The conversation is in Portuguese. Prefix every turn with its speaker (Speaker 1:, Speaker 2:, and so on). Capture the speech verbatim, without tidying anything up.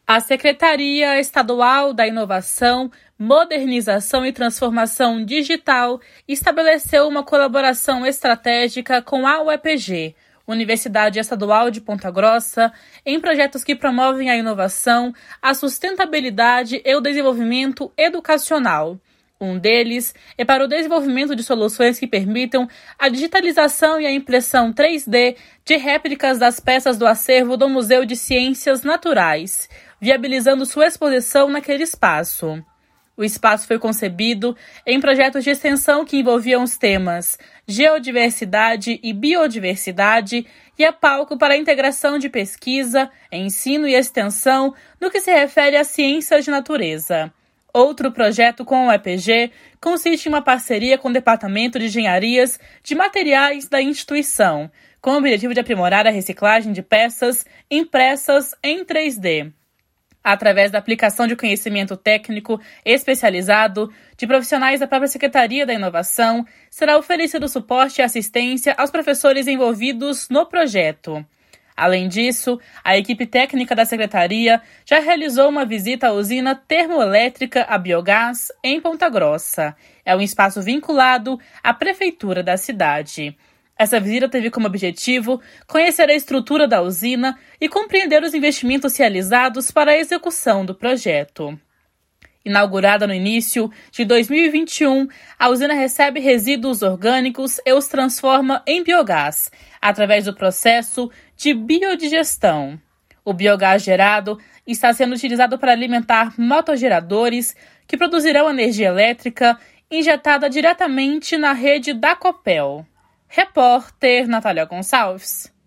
Speaker 1: A Secretaria Estadual da Inovação, Modernização e Transformação Digital estabeleceu uma colaboração estratégica com a U E P G, Universidade Estadual de Ponta Grossa, em projetos que promovem a inovação, a sustentabilidade e o desenvolvimento educacional. Um deles é para o desenvolvimento de soluções que permitam a digitalização e a impressão três D de réplicas das peças do acervo do Museu de Ciências Naturais, viabilizando sua exposição naquele espaço. O espaço foi concebido em projetos de extensão que envolviam os temas geodiversidade e biodiversidade e é palco para a integração de pesquisa, ensino e extensão no que se refere às ciências de natureza. Outro projeto com a U E P G consiste em uma parceria com o Departamento de Engenharias de Materiais da instituição, com o objetivo de aprimorar a reciclagem de peças impressas em três D. Através da aplicação de conhecimento técnico especializado de profissionais da própria Secretaria da Inovação, será oferecido suporte e assistência aos professores envolvidos no projeto. Além disso, a equipe técnica da Secretaria já realizou uma visita à usina termoelétrica a biogás em Ponta Grossa. É um espaço vinculado à Prefeitura da cidade. Essa visita teve como objetivo conhecer a estrutura da usina e compreender os investimentos realizados para a execução do projeto. Inaugurada no início de dois mil e vinte e um, a usina recebe resíduos orgânicos e os transforma em biogás, através do processo de biodigestão. O biogás gerado está sendo utilizado para alimentar motogeradores que produzirão energia elétrica injetada diretamente na rede da Copel. Repórter Natália Gonçalves.